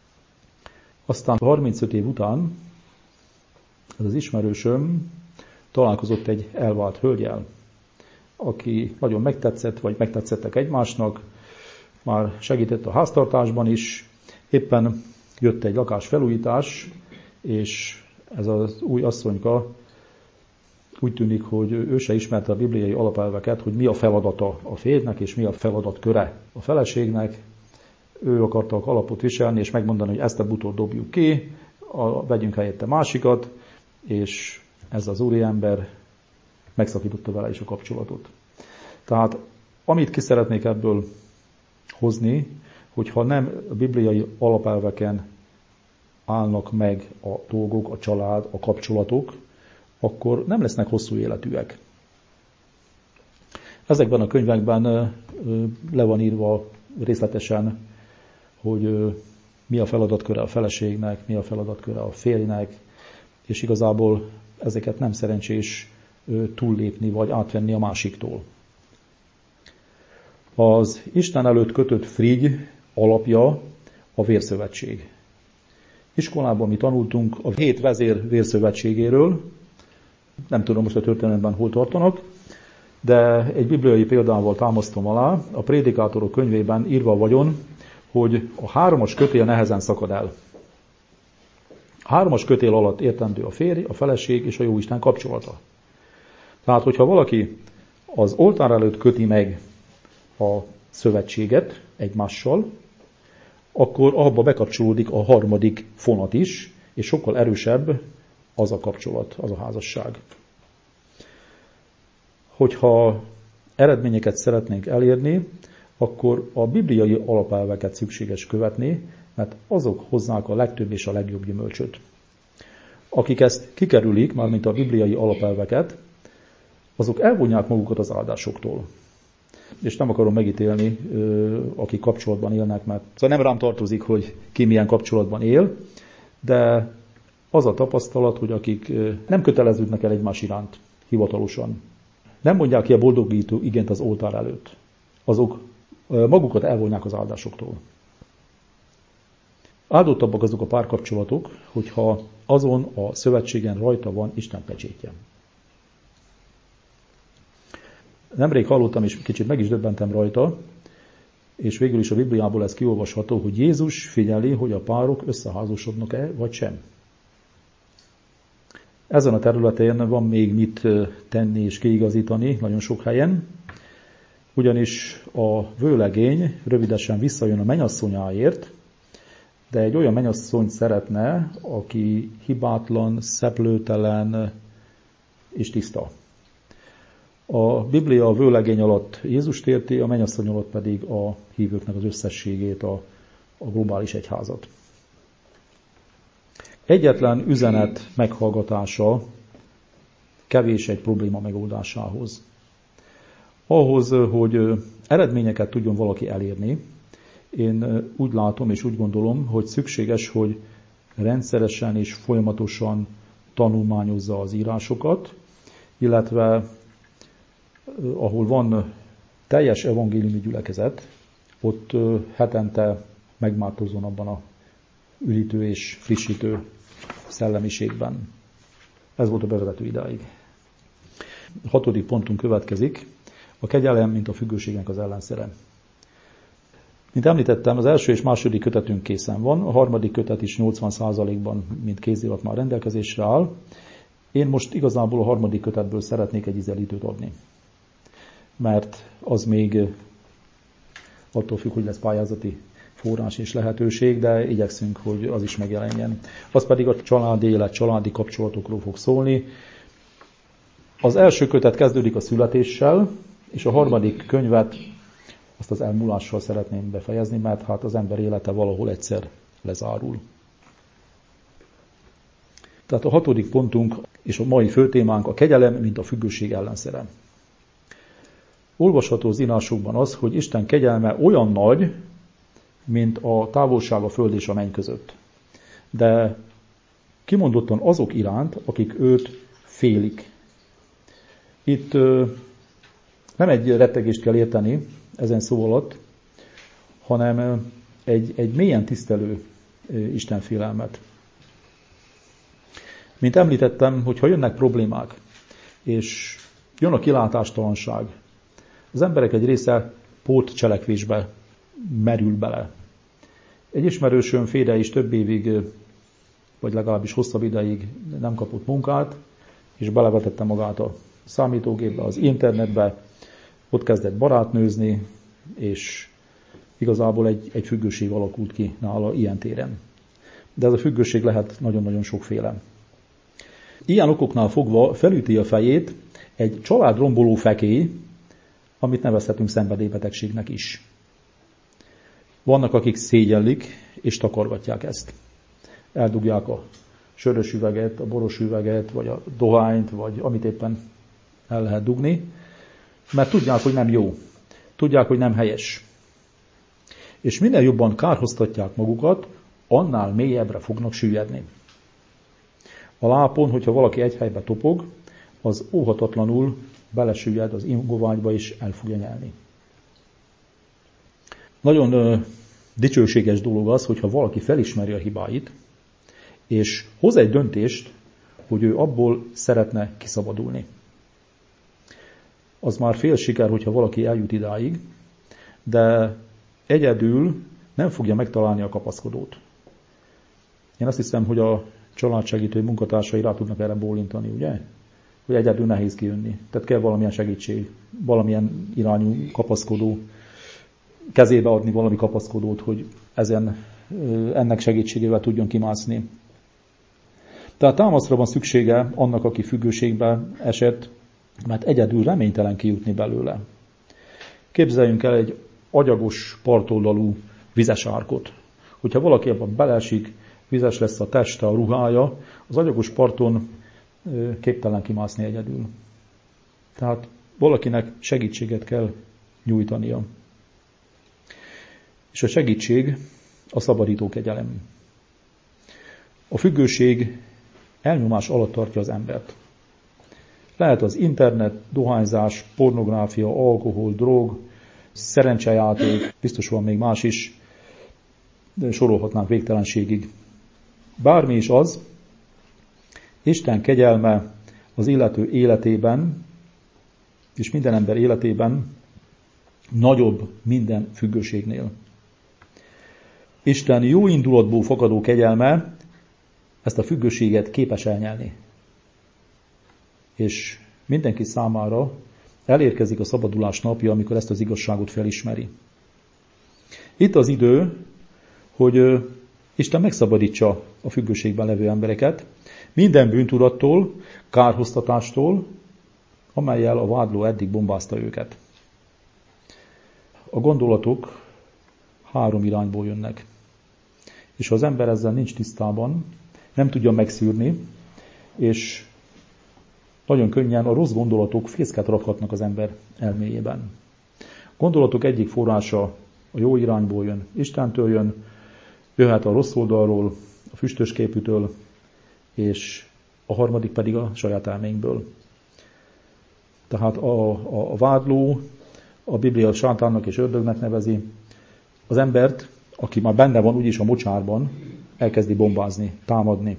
Aztán harmincöt év után ez az ismerősöm találkozott egy elvált hölgyel, aki nagyon megtetszett, vagy megtetszettek egymásnak, már segített a háztartásban is, éppen jött egy lakásfelújítás, és ez az új asszonyka úgy tűnik, hogy ő se ismerte a bibliai alapelveket, hogy mi a feladata a férjnek, és mi a feladatköre a feleségnek. Ő akarta a kalapot viselni, és megmondani, hogy ezt a butot dobjuk ki, a, vegyünk helyette másikat, és ez az úriember megszakította vele is a kapcsolatot. Tehát amit ki szeretnék ebből hozni, hogyha nem a bibliai alapelveken állnak meg a dolgok, a család, a kapcsolatok, akkor nem lesznek hosszú életűek. Ezekben a könyvekben le van írva részletesen, hogy mi a feladatköre a feleségnek, mi a feladatköre a férjnek, és igazából ezeket nem szerencsés túllépni, vagy átvenni a másiktól. Az Isten előtt kötött frigy alapja a vérszövetség. Iskolában mi tanultunk a hét vezér vérszövetségéről, nem tudom most a történelemben hol tartanak, de egy bibliai példával támasztom alá, a Prédikátorok könyvében írva vagyon, hogy a hármas kötél nehezen szakad el. A hármas kötél alatt értendő a férj, a feleség és a Jóisten kapcsolata. Tehát, hogyha valaki az oltár előtt köti meg a szövetséget egymással, akkor abba bekapcsolódik a harmadik fonat is, és sokkal erősebb az a kapcsolat, az a házasság. Hogyha eredményeket szeretnénk elérni, akkor a bibliai alapelveket szükséges követni, mert azok hozzák a legtöbb és a legjobb gyümölcsöt. Akik ezt kikerülik, mármint a bibliai alapelveket, azok elvonják magukat az áldásoktól. És nem akarom megítélni, akik kapcsolatban élnek, mert szóval nem rám tartozik, hogy ki milyen kapcsolatban él, de az a tapasztalat, hogy akik nem köteleződnek el egymás iránt hivatalosan, nem mondják ki a boldogító igent az oltár előtt, azok magukat elvonják az áldásoktól. Áldottabbak azok a párkapcsolatok, hogyha azon a szövetségen rajta van Isten pecsétje. Nemrég hallottam, és kicsit meg is döbbentem rajta, és végül is a Bibliából ez kiolvasható, hogy Jézus figyeli, hogy a párok összeházasodnak-e, vagy sem. Ezen a területen van még mit tenni és kiigazítani nagyon sok helyen, ugyanis a vőlegény rövidesen visszajön a mennyasszonyáért, de egy olyan mennyasszonyt szeretne, aki hibátlan, szeplőtelen és tiszta. A Biblia a vőlegény alatt Jézust érti, a mennyasszony alatt pedig a hívőknek az összességét, a, a globális egyházat. Egyetlen üzenet meghallgatása kevés egy probléma megoldásához. Ahhoz, hogy eredményeket tudjon valaki elérni, én úgy látom és úgy gondolom, hogy szükséges, hogy rendszeresen és folyamatosan tanulmányozza az írásokat, illetve ahol van teljes evangéliumi gyülekezet, ott hetente megmártozzon abban a üdítő és frissítő szellemiségben. Ez volt a bevezető idáig. A hatodik pontunk következik. A kegyelem, mint a függőségnek az ellenszere. Mint említettem, az első és második kötetünk készen van, a harmadik kötet is nyolcvan százalékban, mint kézirat már rendelkezésre áll. Én most igazából a harmadik kötetből szeretnék egy ízelítőt adni. Mert az még attól függ, hogy lesz pályázati forrás és lehetőség, de igyekszünk, hogy az is megjelenjen. Az pedig a családi élet, családi kapcsolatokról fog szólni. Az első kötet kezdődik a születéssel, és a harmadik könyvet azt az elmúlással szeretném befejezni, mert hát az ember élete valahol egyszer lezárul. Tehát a hatodik pontunk és a mai főtémánk a kegyelem, mint a függőség ellenszere. Olvasható az írásokban az, hogy Isten kegyelme olyan nagy, mint a távolság a föld és a menny között. De kimondottan azok iránt, akik őt félik. Itt ö, nem egy rettegést kell érteni ezen szó alatt, hanem egy, egy mélyen tisztelő istenfélelmet. Mint említettem, hogy ha jönnek problémák, és jön a kilátástalanság, az emberek egy része pótcselekvésbe merül bele. Egy ismerősöm Féde is több évig, vagy legalábbis hosszabb ideig nem kapott munkát, és belevetette magát a számítógépbe, az internetbe, ott kezdett barátnőzni, és igazából egy, egy függőség alakult ki nála ilyen téren. De ez a függőség lehet nagyon-nagyon sokféle. Ilyen okoknál fogva felüti a fejét egy családromboló fekély, amit nevezhetünk szenvedélybetegségnek is. Vannak, akik szégyellik és takargatják ezt. Eldugják a sörös üveget, a boros üveget, vagy a dohányt, vagy amit éppen el lehet dugni, mert tudják, hogy nem jó. Tudják, hogy nem helyes. És minél jobban kárhoztatják magukat, annál mélyebbre fognak süllyedni. A lápon, hogyha valaki egy helybe topog, az óhatatlanul belesüllyed az ingovágyba és el fogja nyelni. Nagyon ö, dicsőséges dolog az, hogyha valaki felismeri a hibáit, és hoz egy döntést, hogy ő abból szeretne kiszabadulni. Az már fél siker, hogyha valaki eljut idáig, de egyedül nem fogja megtalálni a kapaszkodót. Én azt hiszem, hogy a családsegítő munkatársai rá tudnak erre bólintani, ugye? Hogy egyedül nehéz kijönni. Tehát kell valamilyen segítség, valamilyen irányú kapaszkodó. kezébe adni valami kapaszkodót, hogy ezen, ennek segítségével tudjon kimászni. Tehát támaszra van szüksége annak, aki függőségbe esett, mert egyedül reménytelen kijutni belőle. Képzeljünk el egy agyagos partoldalú vizes árkot. Hogyha valaki ebben beleesik, vizes lesz a teste, a ruhája, az agyagos parton képtelen kimászni egyedül. Tehát valakinek segítséget kell nyújtania. És a segítség a szabadító kegyelem. A függőség elnyomás alatt tartja az embert. Lehet az internet, dohányzás, pornográfia, alkohol, drog, szerencsejáték, biztos van még más is, de sorolhatnánk végtelenségig. Bármi is az, Isten kegyelme az illető életében, és minden ember életében nagyobb minden függőségnél. Isten jó indulatból fakadó kegyelme ezt a függőséget képes elnyelni. És mindenki számára elérkezik a szabadulás napja, amikor ezt az igazságot felismeri. Itt az idő, hogy Isten megszabadítsa a függőségben levő embereket minden bűntudattól, kárhoztatástól, amellyel a vádló eddig bombázta őket. A gondolatok három irányból jönnek. És ha az ember ezzel nincs tisztában, nem tudja megszűrni, és nagyon könnyen a rossz gondolatok fészket rakhatnak az ember elméjében. A gondolatok egyik forrása a jó irányból jön, Istentől jön, jöhet a rossz oldalról, a füstös képűtől, és a harmadik pedig a saját elménkből. Tehát a, a, a vádló, a Biblia sátánnak és ördögnek nevezi, az embert, aki már benne van úgyis a mocsárban, elkezdi bombázni, támadni.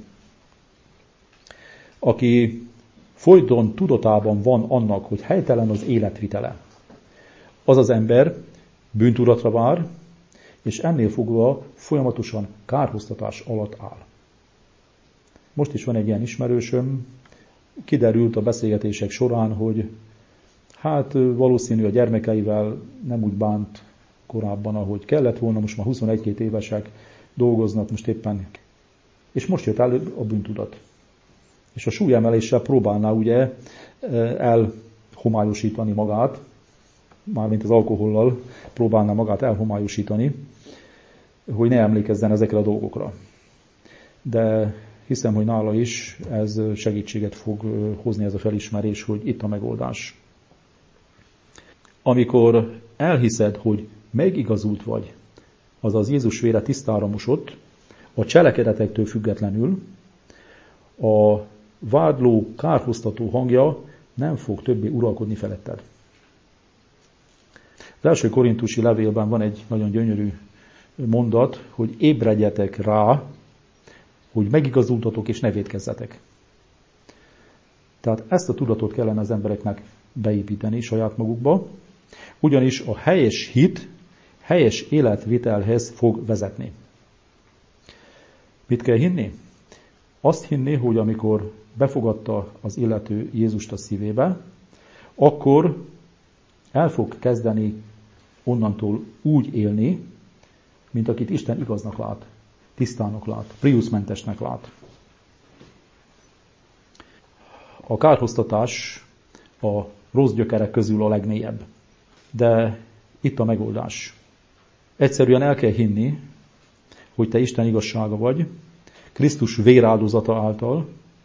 Aki folyton tudatában van annak, hogy helytelen az életvitele, az az ember bűntudatra vár, és ennél fogva folyamatosan kárhoztatás alatt áll. Most is van egy ilyen ismerősöm, kiderült a beszélgetések során, hogy hát valószínű a gyermekeivel nem úgy bánt korábban, ahogy kellett volna, most már huszonegy-két évesek dolgoznak, most éppen. És most jött elő a bűntudat. És a súlyemeléssel próbálná ugye elhomályosítani magát, mármint az alkohollal próbálná magát elhomályosítani, hogy ne emlékezzen ezekre a dolgokra. De hiszem, hogy nála is ez segítséget fog hozni, ez a felismerés, hogy itt a megoldás. Amikor elhiszed, hogy megigazult vagy, azaz Jézus vére tisztára mosott, a cselekedetektől függetlenül, a vádló, kárhoztató hangja nem fog többé uralkodni feletted. Az első korintusi levélben van egy nagyon gyönyörű mondat, hogy ébredjetek rá, hogy megigazultatok és ne vétkezzetek. Tehát ezt a tudatot kellene az embereknek beépíteni saját magukba, ugyanis a helyes hit helyes életvitelhez fog vezetni. Mit kell hinni? Azt hinni, hogy amikor befogadta az illető Jézust a szívébe, akkor el fog kezdeni onnantól úgy élni, mint akit Isten igaznak lát, tisztának lát, priuszmentesnek lát. A kárhoztatás a rossz gyökerek közül a legmélyebb. De itt a megoldás. Egyszerűen el kell hinni, hogy te Isten igazsága vagy, Krisztus véráldozata által,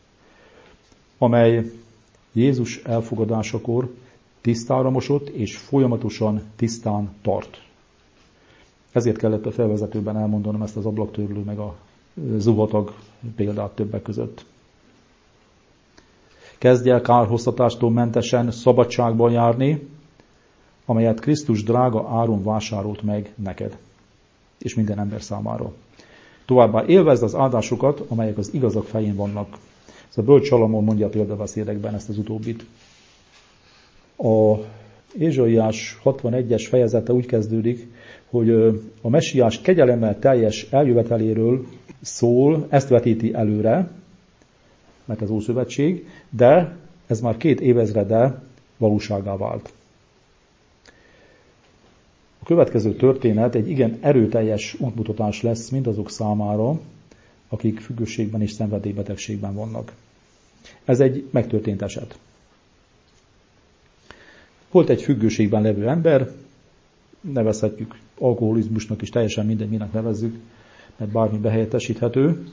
amely Jézus elfogadásakor tisztára mosott és folyamatosan tisztán tart. Ezért kellett a felvezetőben elmondanom ezt az ablaktörlő meg a zuhatag példát többek között. Kezdj el kárhoztatástól mentesen szabadságban járni, amelyet Krisztus drága áron vásárolt meg neked, és minden ember számára. Továbbá élvezd az áldásokat, amelyek az igazak fején vannak. Ez a bölcs Salamon mondja a példabeszédekben ezt az utóbbit. A Ézsaiás hatvanegyes fejezete úgy kezdődik, hogy a messiás kegyelemmel teljes eljöveteléről szól, ezt vetíti előre, mert az Ószövetség, de ez már két évezrede valóságá vált. A következő történet egy igen erőteljes útmutatás lesz mindazok számára, akik függőségben és szenvedélybetegségben vannak. Ez egy megtörtént eset. Volt egy függőségben levő ember, nevezhetjük alkoholizmusnak is, teljesen mindegy, minek nevezzük, mert bármi behelyettesíthető.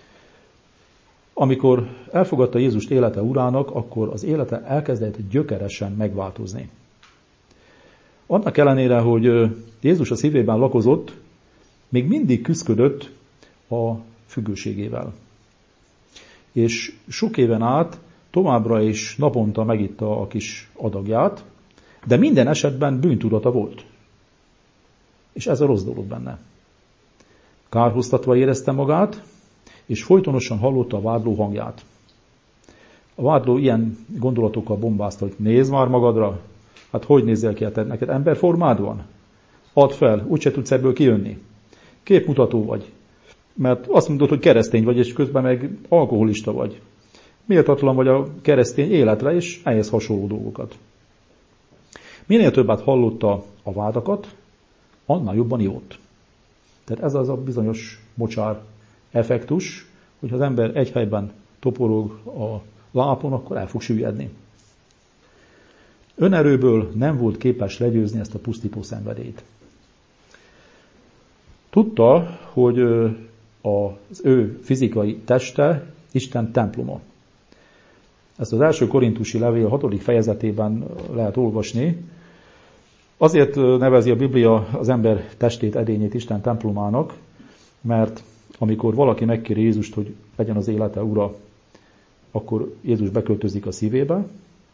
Amikor elfogadta Jézust élete urának, akkor az élete elkezdett gyökeresen megváltozni. Annak ellenére, hogy Jézus a szívében lakozott, még mindig küszködött a függőségével. És sok éven át továbbra is naponta megitta a kis adagját, de minden esetben bűntudata volt. És ez a rossz dolog benne. Kárhoztatva érezte magát, és folytonosan hallotta a vádló hangját. A vádló ilyen gondolatokkal bombázta, hogy nézd már magadra, hát hogy nézel ki, hát neked emberformád van? Add fel, úgyse tudsz ebből kijönni. Képmutató vagy, mert azt mondod, hogy keresztény vagy, és közben meg alkoholista vagy. Méltatlan vagy a keresztény életre, és ehhez hasonló dolgokat. Minél többet hallotta a vádakat, annál jobban jót. Tehát ez az a bizonyos mocsár effektus, hogy ha az ember egy helyben toporog a lápon, akkor el fog süllyedni. Önerőből nem volt képes legyőzni ezt a pusztító szenvedélyt. Tudta, hogy az ő fizikai teste Isten temploma. Ezt az első korintusi levél hatodik fejezetében lehet olvasni. Azért nevezi a Biblia az ember testét, edényét Isten templomának, mert amikor valaki megkéri Jézust, hogy legyen az élete ura, akkor Jézus beköltözik a szívébe,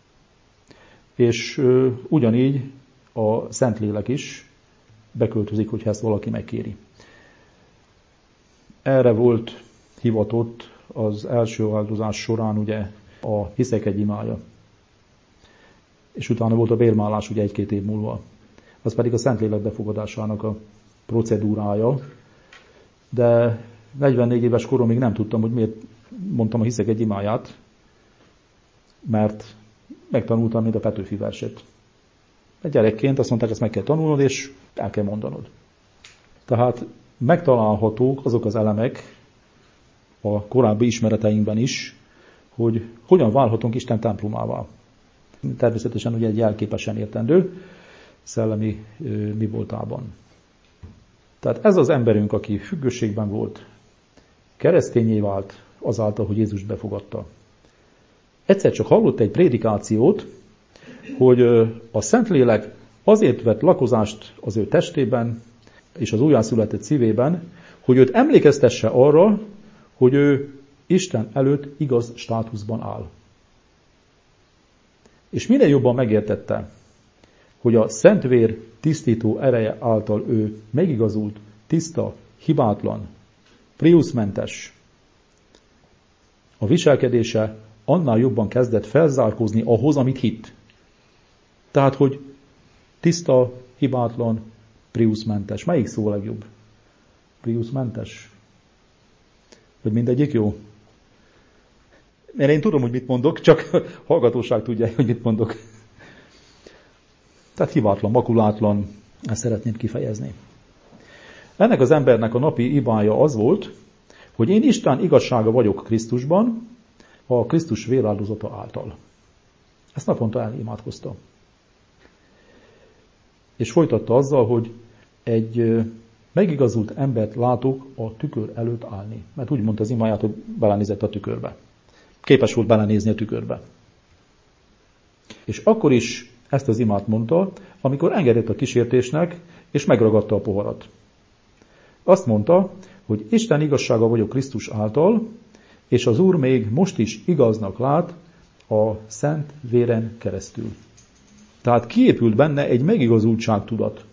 és ugyanígy a Szentlélek is beköltözik, hogyha ezt valaki megkéri. Erre volt hivatott az első áldozás során ugye a hiszek egy imája. És utána volt a bérmálás ugye egy-két év múlva. Az pedig a Szentlélek befogadásának a procedúrája. De negyvennégy éves koromig nem tudtam, hogy miért mondtam a hiszek egy imáját, mert megtanultam, mint a Petőfi versét. Egy gyerekként azt mondták, ezt meg kell tanulnod, és el kell mondanod. Tehát megtalálhatók azok az elemek a korábbi ismereteinkben is, hogy hogyan válhatunk Isten templomává. Természetesen ugye egy jelképesen értendő, szellemi mi voltában. Tehát ez az emberünk, aki függőségben volt, keresztényé vált azáltal, hogy Jézus befogadta. Egyszer csak hallott egy prédikációt, hogy a Szentlélek azért vett lakozást az ő testében és az újjászületett szívében, hogy őt emlékeztesse arra, hogy ő Isten előtt igaz státuszban áll. És minél jobban megértette, hogy a Szentvér tisztító ereje által ő megigazult, tiszta, hibátlan, priuszmentes, a viselkedése annál jobban kezdett felzárkózni ahhoz, amit hitt. Tehát, hogy tiszta, hibátlan, priuszmentes. Melyik szó a legjobb? Priuszmentes? Vagy mindegyik jó? Mert én tudom, hogy mit mondok, csak hallgatóság tudja, hogy mit mondok. Tehát hibátlan, makulátlan, ezt szeretném kifejezni. Ennek az embernek a napi ibája az volt, hogy én Isten igazsága vagyok Krisztusban, a Krisztus véráldozata által. Ezt naponta elimádkozta. És folytatta azzal, hogy egy megigazult embert látok a tükör előtt állni. Mert úgy mondta az imáját, hogy belenézett a tükörbe. Képes volt belenézni a tükörbe. És akkor is ezt az imát mondta, amikor engedett a kísértésnek, és megragadta a poharat. Azt mondta, hogy Isten igazsága vagyok Krisztus által, és az Úr még most is igaznak lát a szent véren keresztül. Tehát kiépült benne egy megigazultság tudat.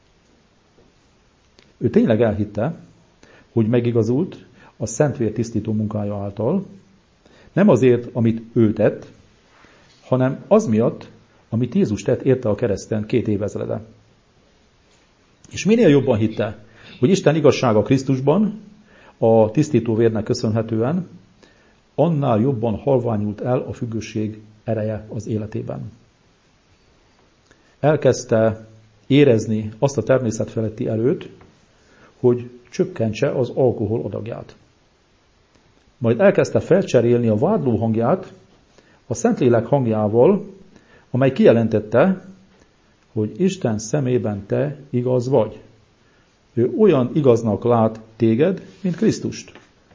Ő tényleg elhitte, hogy megigazult a Szentvér tisztító munkája által, nem azért, amit ő tett, hanem az miatt, amit Jézus tett érte a kereszten két évezrede. És minél jobban hitte, hogy Isten igazsága Krisztusban, a tisztító vérnek köszönhetően, annál jobban halványult el a függőség ereje az életében. Elkezdte érezni azt a természetfeletti erőt, hogy csökkentse az alkohol adagját. Majd elkezdte felcserélni a vádló hangját a Szentlélek hangjával, amely kijelentette, hogy Isten szemében te igaz vagy. Ő olyan igaznak lát téged, mint Krisztust.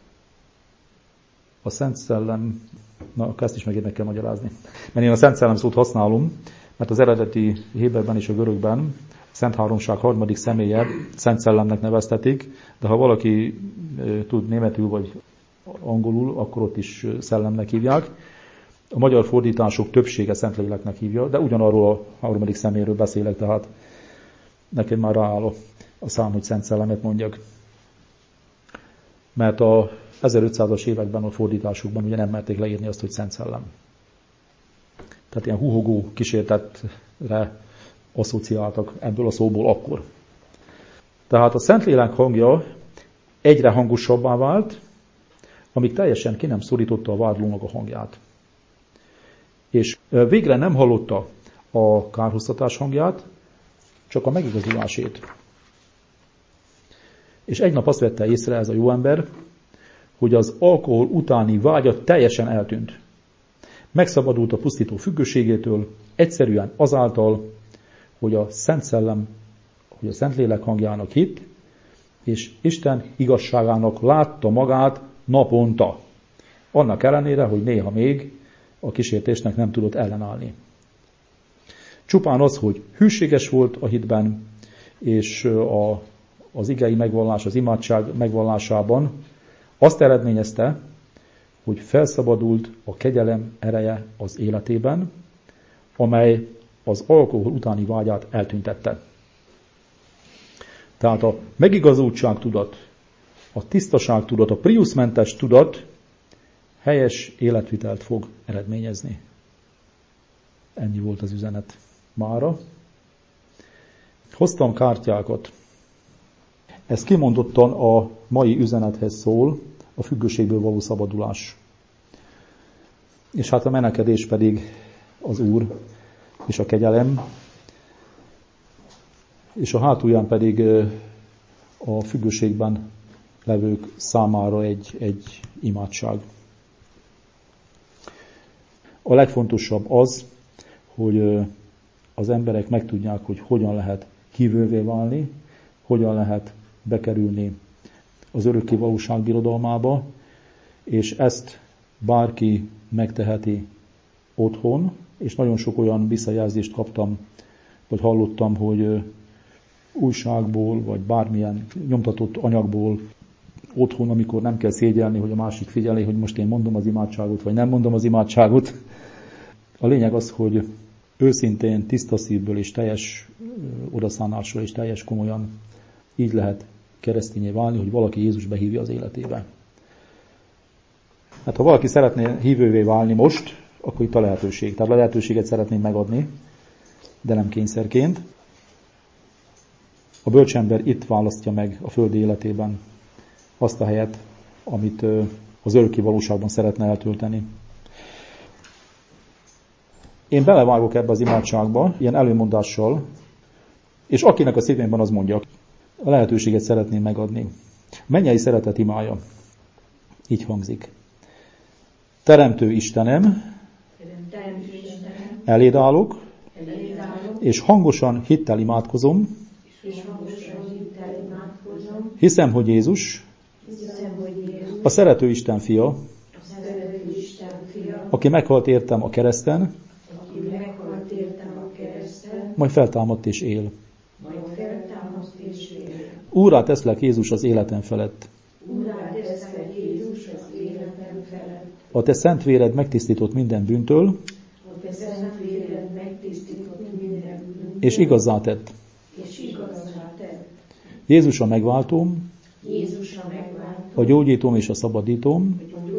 A Szent Szellem, na ezt is megint meg kell magyarázni. Mert én a Szent Szellem szót használom, mert az eredeti héberben és a görögben a Szent Háromság harmadik személye Szent Szellemnek neveztetik, de ha valaki tud németül vagy angolul, akkor ott is szellemnek hívják. A magyar fordítások többsége Szentléleknek hívja, de ugyanarról a harmadik személyről beszélek, tehát nekem már rááll a szám, hogy Szent Szellemet mondjak. Mert a ezerötszázas években a fordításokban ugye nem merték leírni azt, hogy Szent Szellem. Tehát ilyen huhogó kísértetre asszociáltak ebből a szóból akkor. Tehát a Szentlélek hangja egyre hangosabbá vált, amíg teljesen ki nem szorította a vádlónak a hangját. És végre nem hallotta a kárhoztatás hangját, csak a megigazulásét. És egy nap azt vette észre ez a jó ember, hogy az alkohol utáni vágya teljesen eltűnt. Megszabadult a pusztító függőségétől, egyszerűen azáltal, hogy a Szent Szellem, hogy a Szentlélek hangjának hitt, és Isten igazságának látta magát naponta. Annak ellenére, hogy néha még a kísértésnek nem tudott ellenállni. Csupán az, hogy hűséges volt a hitben, és a, az igei megvallás, az imádság megvallásában azt eredményezte, hogy felszabadult a kegyelem ereje az életében, amely az alkohol utáni vágyát eltüntette. Tehát a megigazultság tudat, a tisztaság tudat, a priuszmentes tudat helyes életvitelt fog eredményezni. Ennyi volt az üzenet mára. Hoztam kártyákat. Ez kimondottan a mai üzenethez szól, a függőségből való szabadulás. És hát a menekedés pedig az Úr és a kegyelem, és a hátulján pedig a függőségben levők számára egy, egy imádság. A legfontosabb az, hogy az emberek megtudják, hogy hogyan lehet hívővé válni, hogyan lehet bekerülni az örökké valóság birodalmába, és ezt bárki megteheti otthon, és nagyon sok olyan visszajelzést kaptam, vagy hallottam, hogy újságból, vagy bármilyen nyomtatott anyagból otthon, amikor nem kell szégyelni, hogy a másik figyeli, hogy most én mondom az imádságot, vagy nem mondom az imádságot. A lényeg az, hogy őszintén, tiszta szívből és teljes odaszánással és teljes komolyan így lehet keresztényé válni, hogy valaki Jézus behívja az életébe. Hát ha valaki szeretné hívővé válni most, akkor itt a lehetőség. Tehát a lehetőséget szeretném megadni, de nem kényszerként. A bölcsember itt választja meg a földi életében azt a helyet, amit az örökké valóságban szeretne eltölteni. Én belevágok ebbe az imádságba, ilyen előmondással, és akinek a szívében az mondja, a lehetőséget szeretném megadni. Mennyei szeretet imája. Így hangzik. Teremtő Istenem, eléd állok, és hangosan hittel imádkozom, hiszem, hogy Jézus a szerető Isten fia, aki meghalt értem a kereszten, majd feltámadt és él. Úrrá teszlek Jézus az életem felett. A te szent véred megtisztított minden bűntől, és igazzá tett. Jézus a megváltóm, a gyógyítóm és a szabadítóm,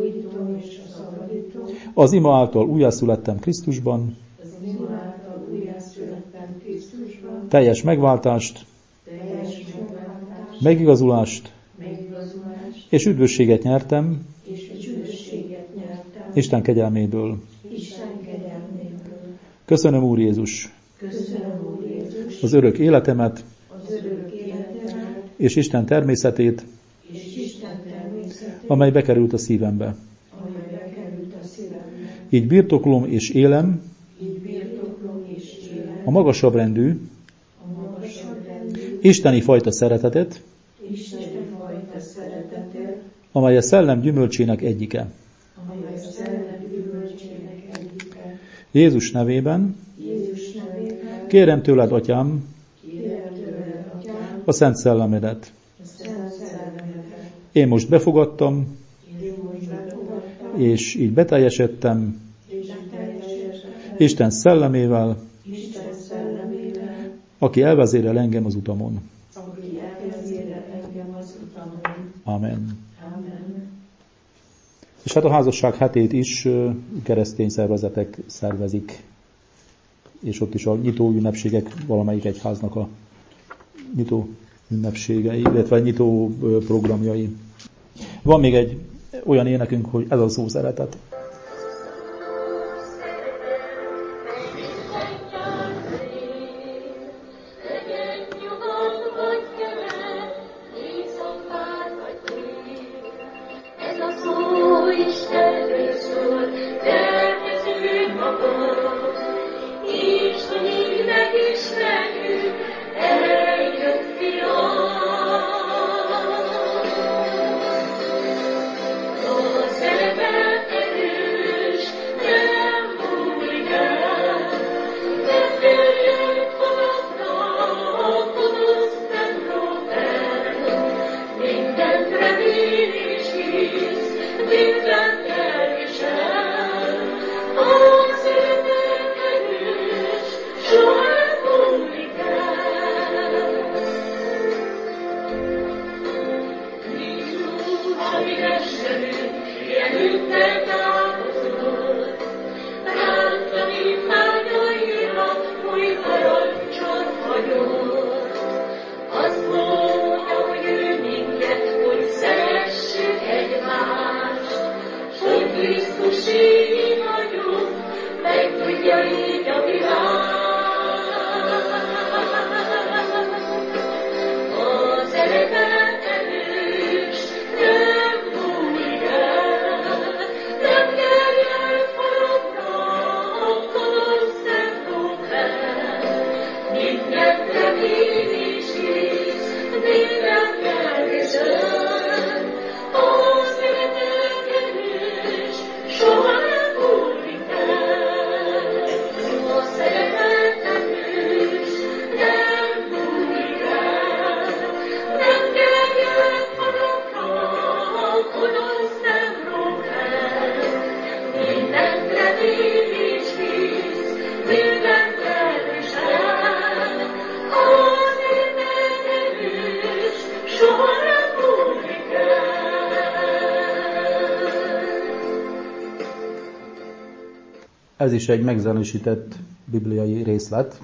az ima által újjászülettem Krisztusban, teljes megváltást, megigazulást és üdvösséget nyertem Isten kegyelméből. Köszönöm, Úr Jézus, az örök életemet, az örök életemet és Isten természetét, és Isten természetét, amely bekerült a szívembe. amely bekerült a szívembe. Így birtoklom és élem Így birtoklom és élem a magasabb rendű, a magasabb rendű, isteni fajta szeretetet, isteni fajta szeretetet, amely a szellem gyümölcsének egyike. amely a szellem gyümölcsének egyike. Jézus nevében Jézus nevében kérem tőled, Atyám, kérem tőled, Atyám, a Szent Szellemedet. a Szent Szellemedet. Én most befogadtam, Én most befogadtam, és így beteljesedtem és teljesítettem Isten szellemével, Isten szellemével, aki elvezérel engem az utamon. aki elvezérel engem az utamon. Amen. Amen. És hát a házasság hetét is ö, keresztény szervezetek szervezik, és ott is a nyitó ünnepségek valamelyik egyháznak a nyitó ünnepségei, illetve nyitó ö, programjai. Van még egy olyan énekünk, hogy ez a szó szeretet. Ez is egy megzenősített bibliai részlet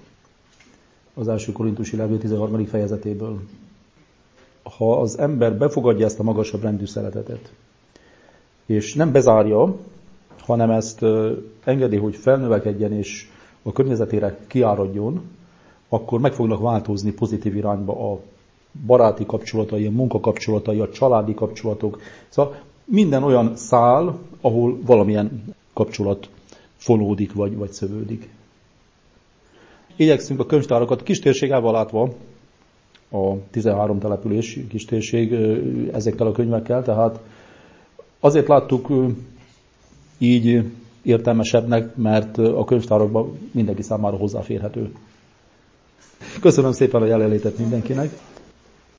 az első korintusi levél tizenharmadik fejezetéből. Ha az ember befogadja ezt a magasabb rendű szeretetet, és nem bezárja, hanem ezt engedi, hogy felnövekedjen és a környezetére kiáradjon, akkor meg fognak változni pozitív irányba a baráti kapcsolatai, a munkakapcsolatai, a családi kapcsolatok. Szóval minden olyan szál, ahol valamilyen kapcsolat fonódik vagy, vagy szövődik. Igyekszünk a könyvtárakat kistérségával látva, a tizenhárom település kistérség ezekkel a könyvekkel, tehát azért láttuk így értelmesebbnek, mert a könyvtárakban mindenki számára hozzáférhető. Köszönöm szépen a jelenlétet mindenkinek!